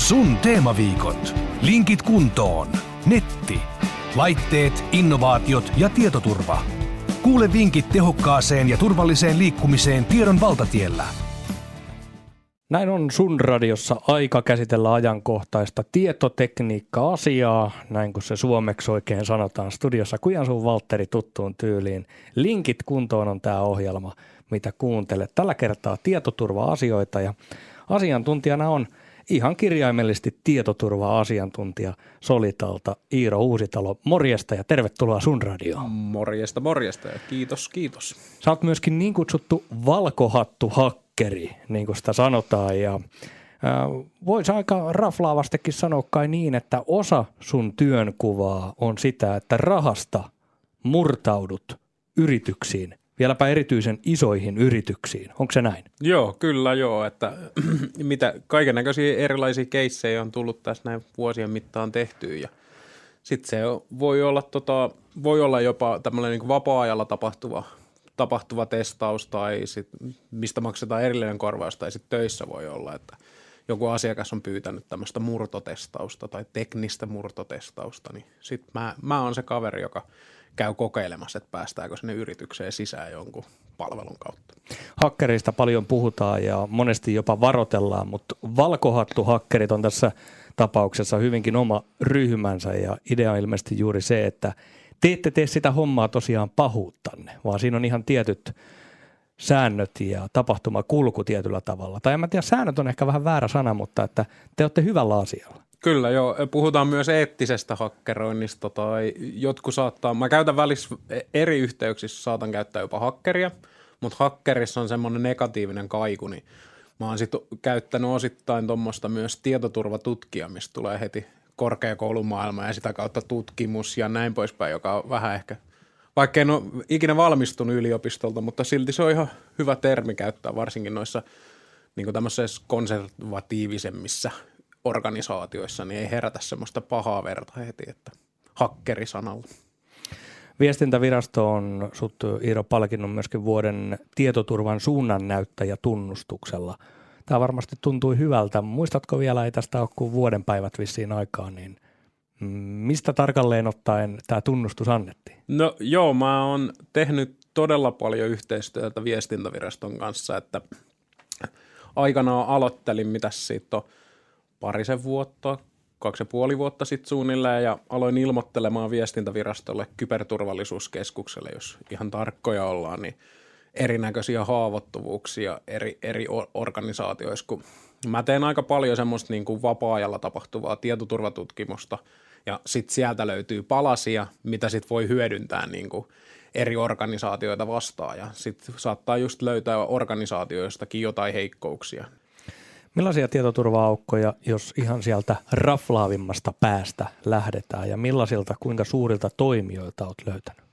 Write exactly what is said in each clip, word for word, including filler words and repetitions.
Sun teemaviikot. Linkit kuntoon. Netti. Laitteet, innovaatiot ja tietoturva. Kuule vinkit tehokkaaseen ja turvalliseen liikkumiseen tiedon valtatiellä. Näin on Sun radiossa aika käsitellä ajankohtaista tietotekniikka-asiaa, näin kuin se suomeksi oikein sanotaan. Studiossa Kujansuun Valtteri tuttuun tyyliin. Linkit kuntoon on tämä ohjelma, mitä kuuntelet. Tällä kertaa tietoturva-asioita ja asiantuntijana on ihan kirjaimellisesti tietoturva-asiantuntija Solitalta Iiro Uusitalo. Morjesta ja tervetuloa Sun radioon. Morjesta, morjesta ja kiitos, kiitos. Sä oot myöskin niin kutsuttu valkohattuhakkeri, niin kuin sitä sanotaan, ja voisi aika raflaavastikin sanoa kai niin, että osa sun työnkuvaa on sitä, että rahasta murtaudut yrityksiin, vieläpä erityisen isoihin yrityksiin. Onko se näin? Joo, kyllä joo, että mitä kaikennäköisiä erilaisia keissejä on tullut tässä näin vuosien mittaan tehtyä ja sitten se voi olla, tota, voi olla jopa tämmöinen niin kuin vapaa-ajalla tapahtuva, tapahtuva testaus tai sit, mistä maksetaan erillinen korvaus tai sitten töissä voi olla, että joku asiakas on pyytänyt tämmöistä murtotestausta tai teknistä murtotestausta, niin sitten mä, mä oon se kaveri, joka käy kokeilemassa, että päästäänkö sinne yritykseen sisään jonkun palvelun kautta. Hakkereista paljon puhutaan ja monesti jopa varoitellaan, mutta valkohattuhakkerit on tässä tapauksessa hyvinkin oma ryhmänsä ja idea on ilmeisesti juuri se, että te ette tee sitä hommaa tosiaan pahuuttanne, vaan siinä on ihan tietyt säännöt ja tapahtumakulku tietyllä tavalla. Tai en mä tiedä, säännöt on ehkä vähän väärä sana, mutta että te olette hyvällä asialla. Kyllä joo, puhutaan myös eettisestä hakkeroinnista tai jotkut saattaa, mä käytän välissä eri yhteyksissä, saatan käyttää jopa hakkeria, mutta hakkerissa on semmoinen negatiivinen kaiku, niin mä oon sitten käyttänyt osittain tuommoista myös tietoturvatutkija, mistä tulee heti korkeakoulumaailma ja sitä kautta tutkimus ja näin poispäin, joka on vähän ehkä, vaikka en ole ikinä valmistunut yliopistolta, mutta silti se on ihan hyvä termi käyttää varsinkin noissa niin kuin tämmöisissä konservatiivisemmissa organisaatioissa, niin ei herätä semmoista pahaa verta heti, että hakkerisanalla. Viestintävirasto on sut, Iiro, palkinnut myöskin vuoden tietoturvan suunnannäyttäjä tunnustuksella. Tämä varmasti tuntui hyvältä. Muistatko vielä, ei tästä ole kuin vuoden päivät vissiin aikaa, niin mistä tarkalleen ottaen tämä tunnustus annettiin? No joo, mä oon tehnyt todella paljon yhteistyötä viestintäviraston kanssa, että aikanaan aloittelin, mitäs siitä on, parisen vuotta, kaksi ja puoli vuotta sitten suunnilleen ja aloin ilmoittelemaan viestintävirastolle kyberturvallisuuskeskukselle, jos ihan tarkkoja ollaan, niin erinäköisiä haavoittuvuuksia eri, eri organisaatioissa. Kun mä teen aika paljon semmoista niin kuin vapaa-ajalla tapahtuvaa tietoturvatutkimusta ja sitten sieltä löytyy palasia, mitä sitten voi hyödyntää niin kuin eri organisaatioita vastaan ja sitten saattaa just löytää organisaatioistakin jotain heikkouksia. Millaisia tietoturva-aukkoja, jos ihan sieltä raflaavimmasta päästä lähdetään ja millaisilta, kuinka suurilta toimijoilta olet löytänyt?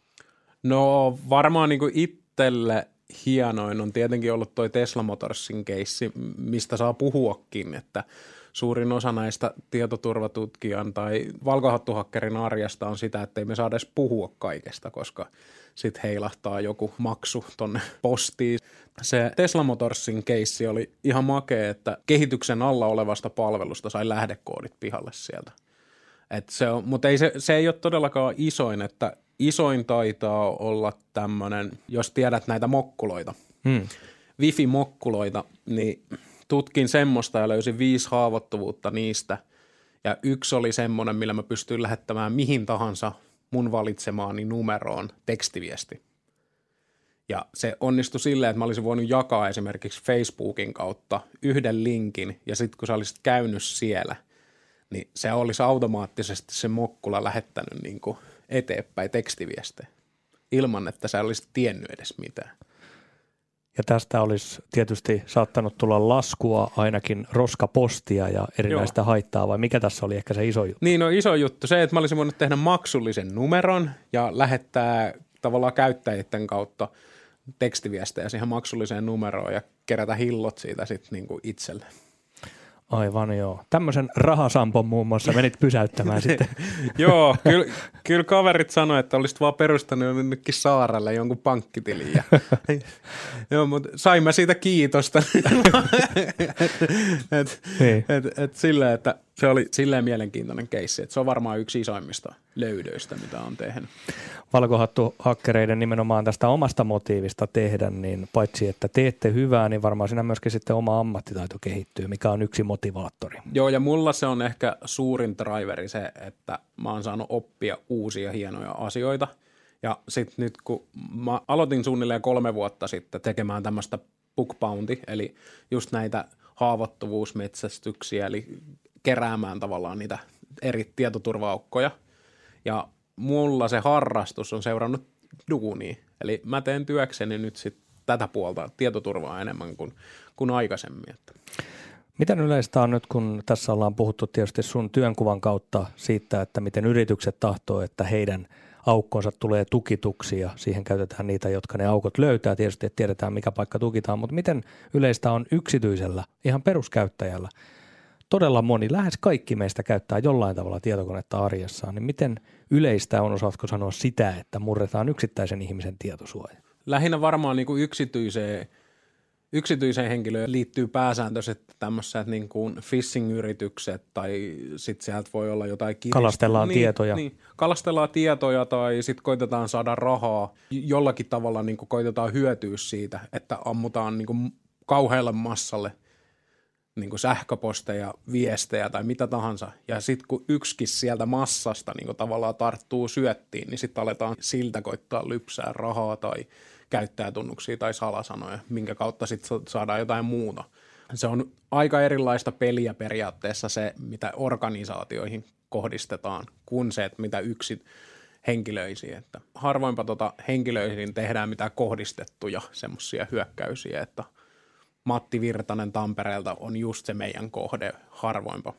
No varmaan niin kuin itselle hienoin on tietenkin ollut toi Tesla Motorsin keissi, mistä saa puhuakin, että suurin osa näistä tietoturvatutkijan tai valkohattuhakkerin arjesta on sitä, että ei me saada edes puhua kaikesta, koska sitten heilahtaa joku maksu tonne postiin. Se Tesla Motorsin keissi oli ihan makea, että kehityksen alla olevasta palvelusta sai lähdekoodit pihalle sieltä. Et se on, mutta ei se, se ei ole todellakaan isoin, että isoin taitaa olla tämmöinen, jos tiedät näitä mokkuloita, hmm. wifi-mokkuloita, niin tutkin semmoista ja löysin viisi haavoittuvuutta niistä. Ja yksi oli semmoinen, millä mä pystyin lähettämään mihin tahansa mun valitsemaani numeroon tekstiviesti. Ja se onnistui silleen, että mä olisin voinut jakaa esimerkiksi Facebookin kautta yhden linkin, ja sitten kun sä olisit käynyt siellä, niin se olisi automaattisesti se mokkula lähettänyt niin kuin eteenpäin tekstiviestejä, ilman että sä olisit tiennyt edes mitään. Ja tästä olisi tietysti saattanut tulla laskua, ainakin roskapostia ja erinäistä Joo. haittaa, vai mikä tässä oli ehkä se iso juttu? Niin, no iso juttu. Se, että mä olisin voinut tehdä maksullisen numeron ja lähettää tavallaan käyttäjien kautta tekstiviestejä siihen maksulliseen numeroon ja kerätä hillot siitä sitten niin kuin itselle. Aivan joo. Tämmöisen rahasampon muun muassa menit pysäyttämään sitten. Joo, kyllä, kyllä kaverit sanoi, että olisit vaan perustanut jonnekin saarelle jonkun pankkitilin. Ja, joo, mutta sain mä siitä kiitosta. et, niin. et, et silleen, että se oli silleen mielenkiintoinen keissi, että se on varmaan yksi isoimmista löydöistä, mitä on tehnyt. Valkohattu-hakkereiden nimenomaan tästä omasta motiivista tehdä, niin paitsi että teette hyvää, niin varmaan siinä myöskin sitten oma ammattitaito kehittyy, mikä on yksi motivaattori. Joo, ja mulla se on ehkä suurin driveri se, että mä oon saanut oppia uusia hienoja asioita. Ja sitten nyt kun mä aloitin suunnilleen kolme vuotta sitten tekemään tämmöistä book bounty, eli just näitä haavoittuvuusmetsästyksiä, eli keräämään tavallaan niitä eri tietoturva-aukkoja. Ja mulla se harrastus on seurannut duunia. Eli mä teen työkseni nyt sitten tätä puolta tietoturvaa enemmän kuin, kuin aikaisemmin. Miten yleistä on nyt, kun tässä ollaan puhuttu tietysti sun työnkuvan kautta siitä, että miten yritykset tahtoo, että heidän aukkonsa tulee tukituksi ja siihen käytetään niitä, jotka ne aukot löytää. Tietysti että tiedetään, mikä paikka tukitaan, mutta miten yleistä on yksityisellä, ihan peruskäyttäjällä? Todella moni, lähes kaikki meistä käyttää jollain tavalla tietokonetta arjessaan, niin miten yleistä on, osaatko sanoa sitä, että murretaan yksittäisen ihmisen tietosuoja? Lähinnä varmaan niin kuin yksityiseen, yksityiseen henkilöön liittyy pääsääntöisesti tämmöiset niin kuin phishing-yritykset tai sitten sieltä voi olla jotain kirist- Kalastellaan niin, tietoja. Niin, kalastellaan tietoja tai sitten koitetaan saada rahaa. Jollakin tavalla niin kuin koitetaan hyötyä siitä, että ammutaan niin kuin kauhealle massalle niin kuin sähköposteja, viestejä tai mitä tahansa. Ja sitten kun yksikin sieltä massasta niin kuin tavallaan tarttuu syöttiin, niin sitten aletaan siltä koittaa lypsää rahaa tai käyttäjätunnuksia tai salasanoja, minkä kautta sitten saadaan jotain muuta. Se on aika erilaista peliä periaatteessa se, mitä organisaatioihin kohdistetaan, kuin se, että mitä yksi henkilöisiin. Että harvoinpa tota henkilöihin tehdään mitään kohdistettuja semmoisia hyökkäysiä, että Matti Virtanen Tampereelta on just se meidän kohde harvoinpa.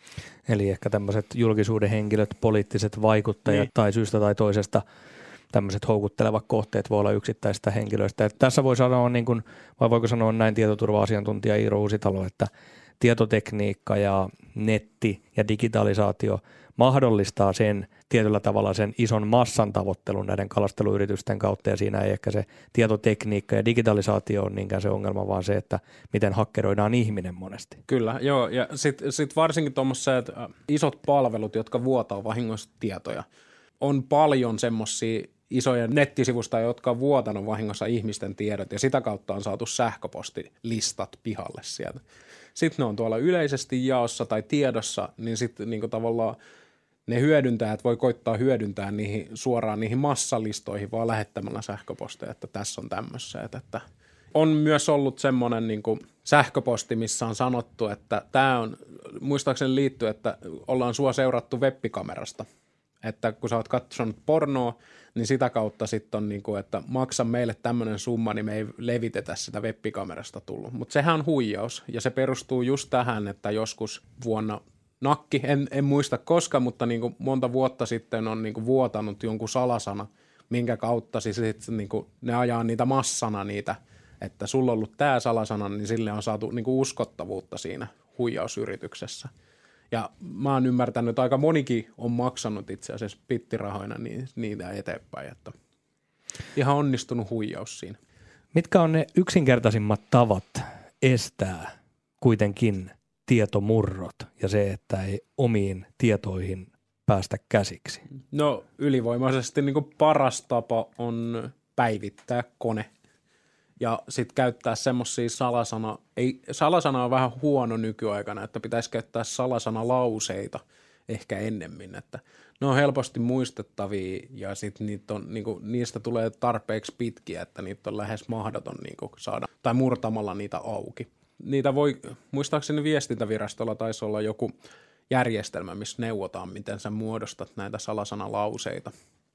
Eli ehkä tämmöiset julkisuuden henkilöt, poliittiset vaikuttajat niin. Tai syystä tai toisesta tämmöiset houkuttelevat kohteet voi olla yksittäistä henkilöistä. Että tässä voi sanoa, niin kuin, vai voiko sanoa näin tietoturva-asiantuntija Iiro Uusitalo, että tietotekniikka ja netti ja digitalisaatio mahdollistaa sen tietyllä tavalla sen ison massan tavoittelun näiden kalasteluyritysten kautta, ja siinä ei ehkä se tietotekniikka ja digitalisaatio on niinkään se ongelma, vaan se, että miten hakkeroidaan ihminen monesti. Kyllä, joo, ja sitten sit varsinkin tuommoiset isot palvelut, jotka vuotaa vahingossa tietoja, on paljon semmoisia isoja nettisivustoja, jotka on vuotanut vahingossa ihmisten tiedot, ja sitä kautta on saatu sähköpostilistat pihalle sieltä. Sitten ne on tuolla yleisesti jaossa tai tiedossa, niin sitten niin tavallaan ne hyödyntäjät voi koittaa hyödyntää niihin, suoraan niihin massalistoihin vaan lähettämällä sähköposteja, että tässä on tämmössä. Että on myös ollut semmoinen niin kuin sähköposti, missä on sanottu, että tämä on, muistaakseni liittyy, että ollaan sua seurattu webbikamerasta. Että kun sä oot katsonut pornoa, niin sitä kautta sitten on niin kuin, että maksa meille tämmöinen summa, niin me ei levitetä sitä webbikamerasta tullut. Mutta sehän on huijaus, ja se perustuu just tähän, että joskus vuonna nakki, en, en muista koska, mutta niin kuin monta vuotta sitten on niin kuin vuotanut jonkun salasana, minkä kautta siis sitten niin kuin ne ajaa niitä massana niitä, että sulla on ollut tämä salasana, niin sille on saatu niin kuin uskottavuutta siinä huijausyrityksessä. Ja mä oon ymmärtänyt, että aika monikin on maksanut itse asiassa pittirahoina niin, niitä eteenpäin, että ihan onnistunut huijaus siinä. Mitkä on ne yksinkertaisimmat tavat estää kuitenkin tietomurrot ja se, että ei omiin tietoihin päästä käsiksi? No ylivoimaisesti niin kuin paras tapa on päivittää kone ja sitten käyttää semmoisia salasana, ei, salasana on vähän huono nykyaikana, että pitäisi käyttää salasanalauseita ehkä ennemmin, että ne on helposti muistettavia ja sitten niitä on, niinku, niistä tulee tarpeeksi pitkiä, että niitä on lähes mahdoton niinku, saada tai murtamalla niitä auki. Niitä voi, muistaakseni viestintävirastolla taisi olla joku järjestelmä, missä neuvotaan, miten sä muodostat näitä salasanalauseita.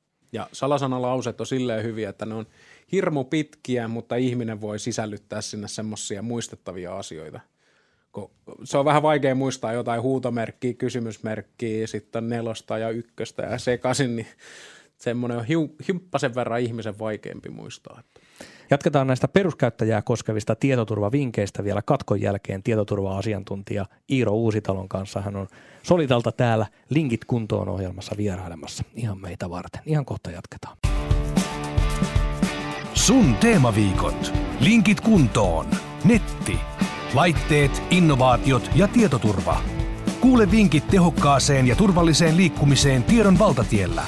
Ja salasanalauseet on silleen hyviä, että ne on hirmu pitkiä, mutta ihminen voi sisällyttää sinne semmoisia muistettavia asioita. Se on vähän vaikea muistaa jotain huutomerkkiä, kysymysmerkkiä, sitten nelosta ja ykköstä ja sekaisin, niin semmoinen on himppasen verran ihmisen vaikeampi muistaa. Jatketaan näistä peruskäyttäjää koskevista tietoturvavinkkeistä vielä katkon jälkeen tietoturva-asiantuntija Iiro Uusitalon kanssa. Hän on Solitalta täällä Linkit kuntoon -ohjelmassa vierailemassa ihan meitä varten. Ihan kohta jatketaan. Sun teemaviikot. Linkit kuntoon. Netti. Laitteet, innovaatiot ja tietoturva. Kuule vinkit tehokkaaseen ja turvalliseen liikkumiseen tiedon valtatiellä.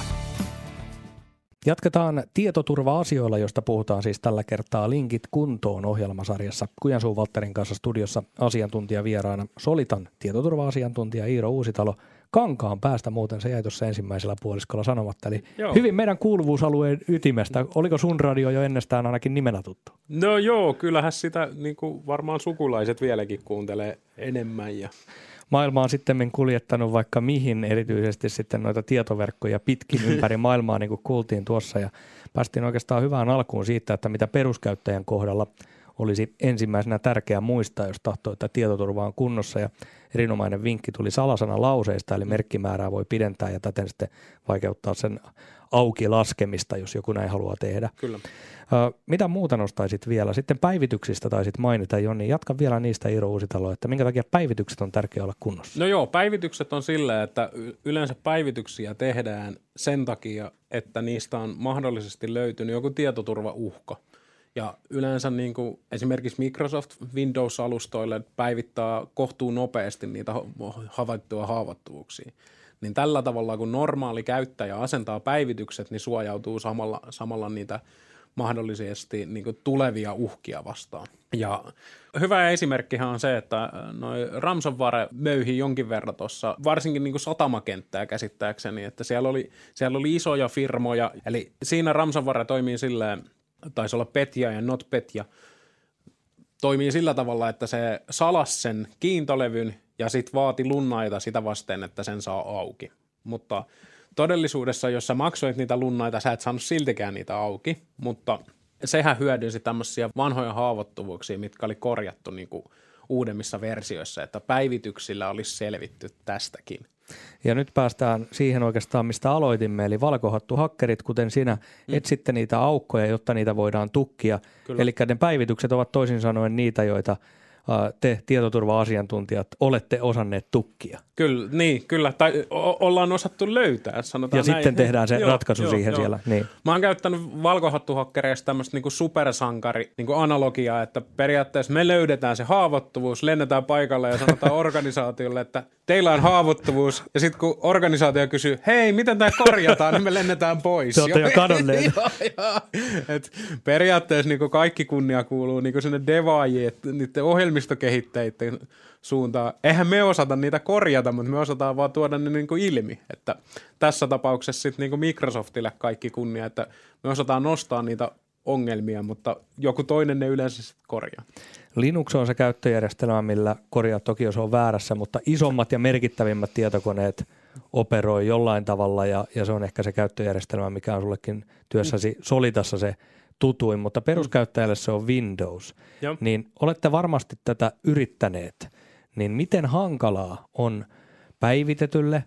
Jatketaan tietoturva-asioilla, josta puhutaan siis tällä kertaa Linkit kuntoon -ohjelmasarjassa. Kujansuun Valtterin kanssa studiossa asiantuntijavieraana Solitan tietoturva-asiantuntija Iiro Uusitalo. Kankaan päästä muuten, se jäi tuossa ensimmäisellä puoliskolla sanomatta. Eli joo. Hyvin meidän kuuluvuusalueen ytimestä. Oliko sun radio jo ennestään ainakin nimenä tuttu? No joo, kyllähän sitä niin kuin varmaan sukulaiset vieläkin kuuntelee enemmän. Ja... Maailma on sitten kuljettanut vaikka mihin, erityisesti sitten noita tietoverkkoja pitkin ympäri maailmaa, niin kuin kuultiin tuossa. Ja päästiin oikeastaan hyvään alkuun siitä, että mitä peruskäyttäjän kohdalla olisi ensimmäisenä tärkeää muistaa, jos tahtoo, että tietoturva on kunnossa. Ja erinomainen vinkki tuli salasana lauseista, eli merkkimäärää voi pidentää ja täten sitten vaikeuttaa sen auki laskemista, jos joku näin haluaa tehdä. Kyllä. Ö, mitä muuta nostaisit vielä? Sitten päivityksistä taisit mainita, Jonni. Jatka vielä niistä, Iiro Uusitalo, että minkä takia päivitykset on tärkeää olla kunnossa? No joo, päivitykset on sillä, että yleensä päivityksiä tehdään sen takia, että niistä on mahdollisesti löytynyt joku tietoturvauhka. Ja yleensä niin kuin esimerkiksi Microsoft Windows-alustoille päivittää kohtuun nopeasti niitä havaittuja haavoittuvuuksia. Niin tällä tavalla, kun normaali käyttäjä asentaa päivitykset, niin suojautuu samalla, samalla niitä mahdollisesti niin kuin tulevia uhkia vastaan. Ja hyvä esimerkkihän on se, että noi ransomware möyhi jonkin verran tuossa, varsinkin niin kuin satamakenttää käsittääkseni, että siellä oli, siellä oli isoja firmoja, eli siinä ransomware toimii silleen, taisi olla Petya ja NotPetya, toimii sillä tavalla, että se salasi sen kiintolevyn ja sitten vaati lunnaita sitä vasten, että sen saa auki. Mutta todellisuudessa, jos sä maksoit niitä lunnaita, sä et saanut siltikään niitä auki, mutta sehän hyödynsi tämmöisiä vanhoja haavoittuvuuksia, mitkä oli korjattu niin kuin uudemmissa versioissa, että päivityksillä olisi selvitty tästäkin. Ja nyt päästään siihen oikeastaan, mistä aloitimme, eli valkohattuhakkerit, kuten sinä, mm. etsitte niitä aukkoja, jotta niitä voidaan tukkia. Kyllä. Eli ne päivitykset ovat toisin sanoen niitä, joita te tietoturva-asiantuntijat olette osanneet tukkia. Kyllä, niin, kyllä. Tai o- ollaan osattu löytää, sanotaan ja näin. sitten tehdään se joo, ratkaisu joo, siihen joo. siellä. Niin. Mä oon käyttänyt valkohattuhakkereista tämmöistä niinku supersankari niinku analogiaa, että periaatteessa me löydetään se haavoittuvuus, lennetään paikalle ja sanotaan organisaatiolle, että teillä on haavoittuvuus. Ja sitten kun organisaatio kysyy, hei, miten tämä korjataan, niin me lennetään pois. Se olette jo kadonneet. joo, joo. Et periaatteessa niinku kaikki kunnia kuuluu niinku sinne devaajien, niiden ohjelmistokehittäjien suuntaan. Eihän me osata niitä korjata, mutta me osataan vaan tuoda ne niinku ilmi. Että tässä tapauksessa sitten niinku Microsoftille kaikki kunnia, että me osataan nostaa niitä ongelmia, mutta joku toinen ne yleensä sitten korjaa. Linux on se käyttöjärjestelmä, millä korjaa toki, jos on väärässä, mutta isommat ja merkittävimmät tietokoneet operoi jollain tavalla ja, ja se on ehkä se käyttöjärjestelmä, mikä on sullekin työssäsi Solitassa se tutuin, mutta peruskäyttäjälle se on Windows. Joo. Niin olette varmasti tätä yrittäneet, niin miten hankalaa on päivitetylle,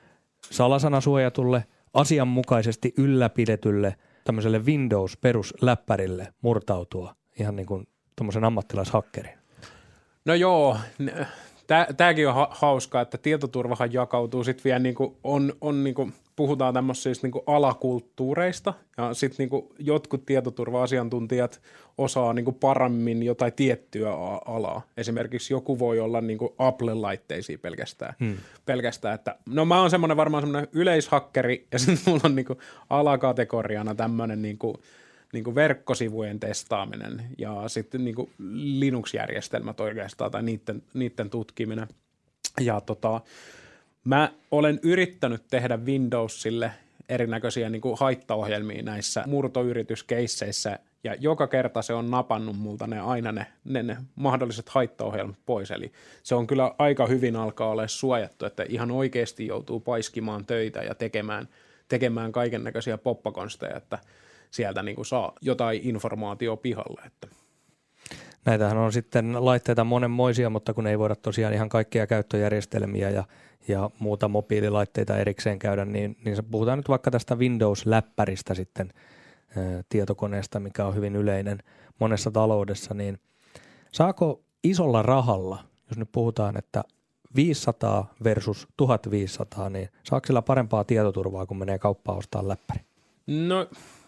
salasanasuojatulle, asianmukaisesti ylläpidetylle tämmöiselle Windows-perusläppärille murtautua ihan niin kuin tuommoisen ammattilaishakkerin? No joo, tämäkin on ha- hauskaa, että tietoturvahan jakautuu sitten vielä niin kuin on, on niin kuin puhutaan tämmöisistä niin kuin alakulttuureista ja sitten niin kuin jotkut tietoturva-asiantuntijat osaa niin kuin paremmin jotain tiettyä alaa. Esimerkiksi joku voi olla niin kuin Apple-laitteisiin pelkästään. Hmm. pelkästään että, no mä oon semmoinen varmaan semmoinen yleishakkeri ja sitten mulla on niin kuin alakategoriana tämmöinen niin kuin niin kuin verkkosivujen testaaminen ja sitten niin kuin Linux-järjestelmät oikeastaan tai niiden, niiden tutkiminen. Ja tota, mä olen yrittänyt tehdä Windowsille erinäköisiä niin kuin haittaohjelmia näissä murtoyrityskeisseissä ja joka kerta se on napannut multa ne aina ne, ne, ne mahdolliset haittaohjelmat pois. Eli se on kyllä aika hyvin alkaa olla suojattu, että ihan oikeasti joutuu paiskimaan töitä ja tekemään, tekemään kaiken näköisiä poppakonsteja, että sieltä niin kuin saa jotain informaatiota pihalle. Että. Näitähän on sitten laitteita monenmoisia, mutta kun ei voida tosiaan ihan kaikkia käyttöjärjestelmiä ja, ja muuta mobiililaitteita erikseen käydä, niin, niin puhutaan nyt vaikka tästä Windows-läppäristä sitten tietokoneesta, mikä on hyvin yleinen monessa taloudessa, niin saako isolla rahalla, jos nyt puhutaan, että viisisataa versus tuhatviisisataa, niin saako sillä parempaa tietoturvaa, kun menee kauppaan ostaa läppäri? No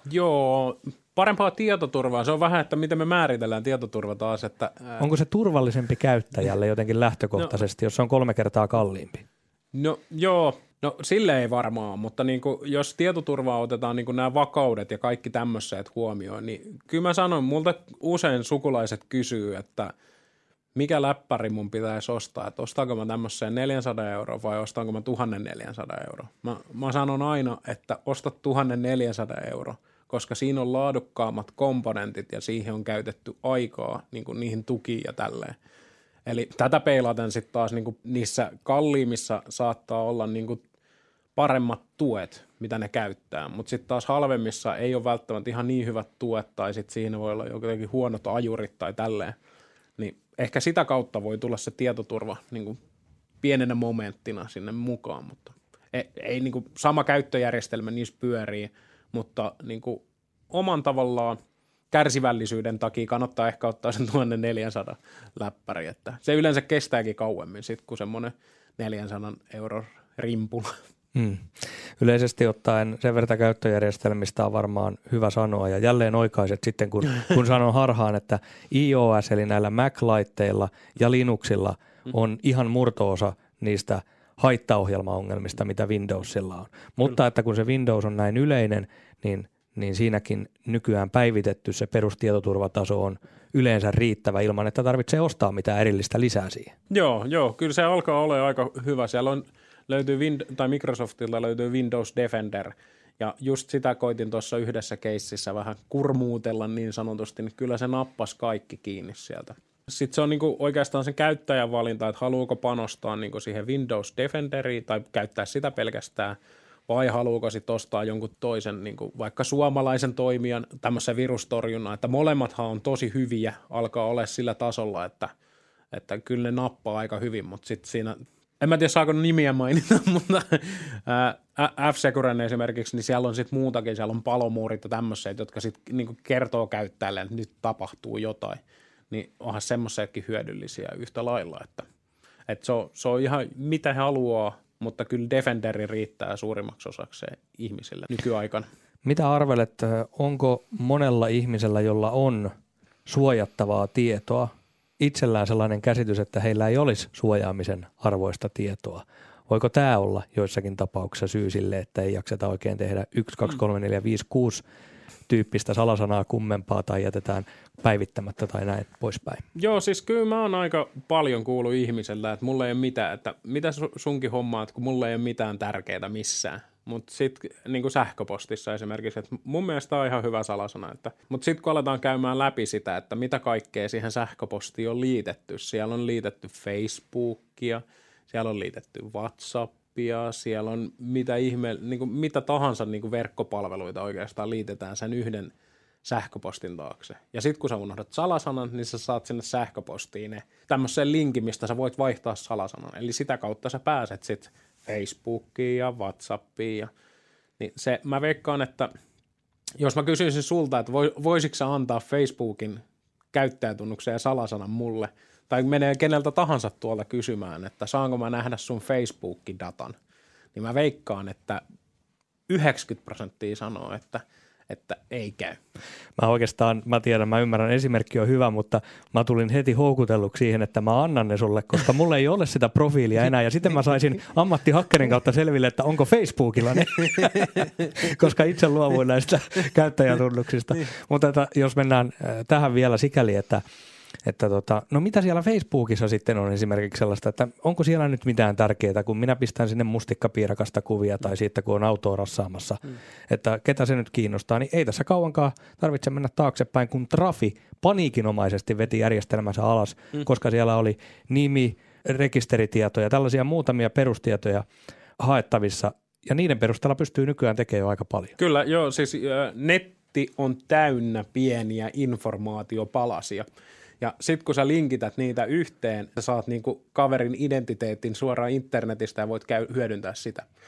joo, parempaa tietoturvaa. Se on vähän, että miten me määritellään tietoturva taas. Että, ää... Onko se turvallisempi käyttäjälle jotenkin lähtökohtaisesti, no, jos se on kolme kertaa kalliimpi? No joo, no sille ei varmaan, mutta niin kuin, jos tietoturvaa otetaan niin kuin nämä vakaudet ja kaikki tämmöiset huomioon, niin kyllä mä sanon, multa usein sukulaiset kysyy, että mikä läppäri mun pitäisi ostaa, että ostaanko mä tämmöiseen neljäsataa euroa vai ostaanko mä tuhatneljäsataa euroa. Mä, mä sanon aina, että osta tuhatneljäsataa euroa, koska siinä on laadukkaammat komponentit ja siihen on käytetty aikaa niin kuin niihin tukiin ja tälleen. Eli tätä peilaten sitten taas niin kuin niissä kalliimmissa saattaa olla niin kuin paremmat tuet, mitä ne käyttää, mutta sitten taas halvemmissa ei ole välttämättä ihan niin hyvät tuet tai sitten siinä voi olla jotenkin huonot ajurit tai tälleen. Niin ehkä sitä kautta voi tulla se tietoturva niin kuin pienenä momenttina sinne mukaan, mutta ei, ei niin kuin sama käyttöjärjestelmä niissä pyörii, mutta niin kuin oman tavallaan kärsivällisyyden takia kannattaa ehkä ottaa sen tuhatneljäsataa läppäri, että se yleensä kestääkin kauemmin sitten kuin semmoinen neljänsadan euron rimpula. Hmm. Yleisesti ottaen sen verran käyttöjärjestelmistä on varmaan hyvä sanoa ja jälleen oikaiset sitten, kun, kun sanon harhaan, että iOS eli näillä Mac-laitteilla ja Linuxilla on ihan murto-osa niistä haittaohjelmaongelmista, mitä Windowsilla on. Mutta että kun se Windows on näin yleinen, niin, niin siinäkin nykyään päivitetty se perustietoturvataso on yleensä riittävä ilman, että tarvitsee ostaa mitään erillistä lisää siihen. Joo, joo, kyllä se alkaa olla aika hyvä. Siellä on löytyy Win- tai Microsoftilta löytyy Windows Defender, ja just sitä koitin tuossa yhdessä keississä vähän kurmuutella niin sanotusti, niin kyllä se nappasi kaikki kiinni sieltä. Sitten se on niinku oikeastaan sen käyttäjän valinta, että haluuko panostaa niinku siihen Windows Defenderiin tai käyttää sitä pelkästään, vai haluuko sitten ostaa jonkun toisen, niinku vaikka suomalaisen toimijan tämmöisen virustorjunnan, että molemmathan on tosi hyviä, alkaa olla sillä tasolla, että, että kyllä ne nappaa aika hyvin, mutta sitten siinä en mä tiedä, saako nimiä mainita, mutta F-Securen esimerkiksi, niin siellä on sitten muutakin, siellä on palomuurit ja tämmöiset, jotka sitten niinku kertoo käyttäjälle, että nyt tapahtuu jotain. Niin onhan semmoisiakin hyödyllisiä yhtä lailla, että, että se, on, se on ihan mitä he haluaa, mutta kyllä Defenderi riittää suurimmaksi osaksi ihmisille nykyaikana. Mitä arvelet, onko monella ihmisellä, jolla on suojattavaa tietoa, itsellään sellainen käsitys, että heillä ei olisi suojaamisen arvoista tietoa? Voiko tämä olla joissakin tapauksissa syy sille, että ei jakseta oikein tehdä yksi, kaksi, kolme, neljä, viisi, kuusi tyyppistä salasanaa kummempaa tai jätetään päivittämättä tai näin poispäin? Joo, siis kyllä mä oon aika paljon kuullut ihmisellä, että mulla ei ole mitään, että mitä sunkin hommaat, kun mulla ei ole mitään tärkeää missään. Mutta sitten niin sähköpostissa esimerkiksi, että mun mielestä on ihan hyvä salasana. Että, mutta sitten kun aletaan käymään läpi sitä, että mitä kaikkea siihen sähköpostiin on liitetty. Siellä on liitetty Facebookia, siellä on liitetty WhatsAppia, siellä on mitä, ihme, niin kuin, mitä tahansa niin kuin verkkopalveluita oikeastaan liitetään sen yhden sähköpostin taakse. Ja sitten kun sä unohdat salasanan, niin sä saat sinne sähköpostiin ne tämmöisen linkin, mistä sä voit vaihtaa salasanan. Eli sitä kautta sä pääset sitten Facebookiin ja WhatsAppiin. Ja, niin se, mä veikkaan, että jos mä kysyisin sulta, että voisitko sä antaa Facebookin käyttäjätunnuksen ja salasanan mulle, tai menee keneltä tahansa tuolta kysymään, että saanko mä nähdä sun Facebookin datan, niin mä veikkaan, että yhdeksänkymmentä prosenttia sanoo, että että ei käy. Mä oikeastaan, mä tiedän, mä ymmärrän, esimerkki on hyvä, mutta mä tulin heti houkutelluksi siihen, että mä annan ne sulle, koska mulla ei ole sitä profiilia enää, ja sitten mä saisin ammattihakkerin kautta selville, että onko Facebookilla ne, koska itse luovuin näistä käyttäjätunnuksista. Mutta että jos mennään tähän vielä sikäli, että Että tota, no mitä siellä Facebookissa sitten on esimerkiksi sellaista, että onko siellä nyt mitään tärkeää, kun minä pistän sinne mustikkapiirakasta kuvia tai siitä, kun on autoa rassaamassa, mm. että ketä se nyt kiinnostaa, niin ei tässä kauankaan tarvitse mennä taaksepäin, kun Trafi paniikinomaisesti veti järjestelmänsä alas, mm. koska siellä oli nimi, rekisteritietoja, tällaisia muutamia perustietoja haettavissa, ja niiden perusteella pystyy nykyään tekemään jo aika paljon. Kyllä, joo, siis äh, netti on täynnä pieniä informaatiopalasia. Ja sitten kun sä linkität niitä yhteen, sä saat niinku kaverin identiteetin suoraan internetistä ja voit käy- hyödyntää sitä.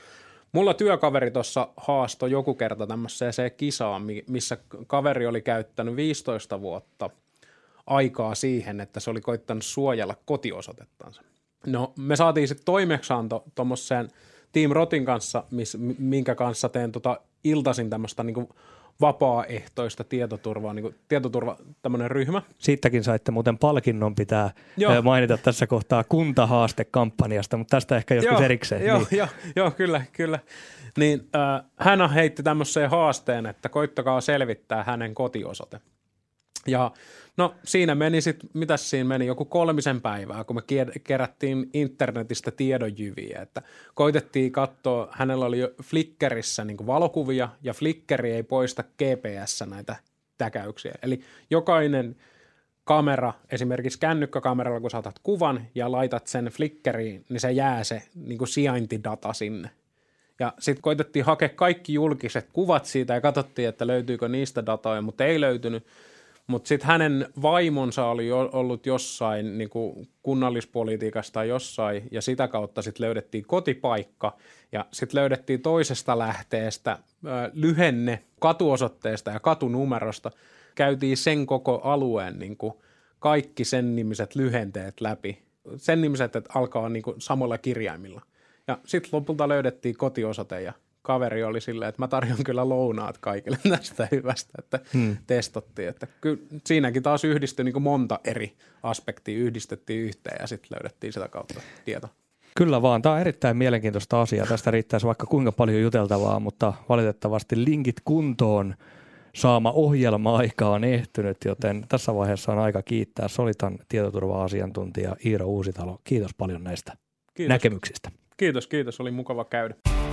Mulla työkaveri tuossa haastoi joku kerta tämmöiseen kisaan, missä kaveri oli käyttänyt viisitoista vuotta aikaa siihen, että se oli koittanut suojella kotiosoitettansa. No me saatiin sitten toimeksianto tuommoiseen Team Rotin kanssa, miss, minkä kanssa teen tota iltaisin tämmöistä niinku vapaaehtoista tietoturvaa, niinku tietoturva tämmöinen ryhmä. Siitäkin saitte muuten palkinnon pitää joo. mainita tässä kohtaa kuntahaastekampanjasta, mutta tästä ehkä joskus joo, erikseen. Joo, niin. joo, joo, kyllä, kyllä. Niin, äh, hän heitti tämmöiseen haasteen, että koittakaa selvittää hänen kotiosoite. Ja no siinä meni sitten, mitäs siinä meni, joku kolmisen päivää, kun me kerättiin internetistä tiedonjyviä, että koitettiin katsoa, hänellä oli jo Flickrissä niin kuin valokuvia ja Flickri ei poista G P S näitä täkäyksiä. Eli jokainen kamera, esimerkiksi kännykkäkameralla, kun saatat kuvan ja laitat sen Flickriin, niin se jää se niin kuin sijaintidata sinne. Ja sitten koitettiin hakea kaikki julkiset kuvat siitä ja katsottiin, että löytyykö niistä datoja, mutta ei löytynyt. Mutta sitten hänen vaimonsa oli ollut jossain niin kuin kunnallispolitiikassa tai jossain, ja sitä kautta sitten löydettiin kotipaikka, ja sitten löydettiin toisesta lähteestä äh, lyhenne katuosoitteesta ja katunumerosta. Käytiin sen koko alueen niin kuin kaikki sen nimiset lyhenteet läpi. Sen nimiset, että alkaa niin kuin samoilla kirjaimilla. Ja sitten lopulta löydettiin kotiosoite ja kaveri oli silleen, että mä tarjon kyllä lounaat kaikille tästä hyvästä, että hmm. testattiin. Että kyllä siinäkin taas yhdistyi niin kuin monta eri aspektia, yhdistettiin yhteen ja sitten löydettiin sitä kautta tieto. Kyllä vaan, tämä on erittäin mielenkiintoista asiaa. Tästä riittäisi vaikka kuinka paljon juteltavaa, mutta valitettavasti linkit kuntoon saama ohjelma-aika on ehtynyt, joten tässä vaiheessa on aika kiittää Solitan tietoturva-asiantuntija Iiro Uusitalo. Kiitos paljon näistä kiitos. näkemyksistä. Kiitos, kiitos. Oli mukava käydä.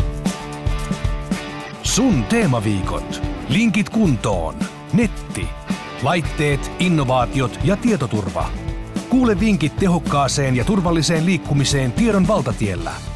Sun teemaviikot. Linkit kuntoon. Netti. Laitteet, innovaatiot ja tietoturva. Kuule vinkit tehokkaaseen ja turvalliseen liikkumiseen tiedon valtatiellä.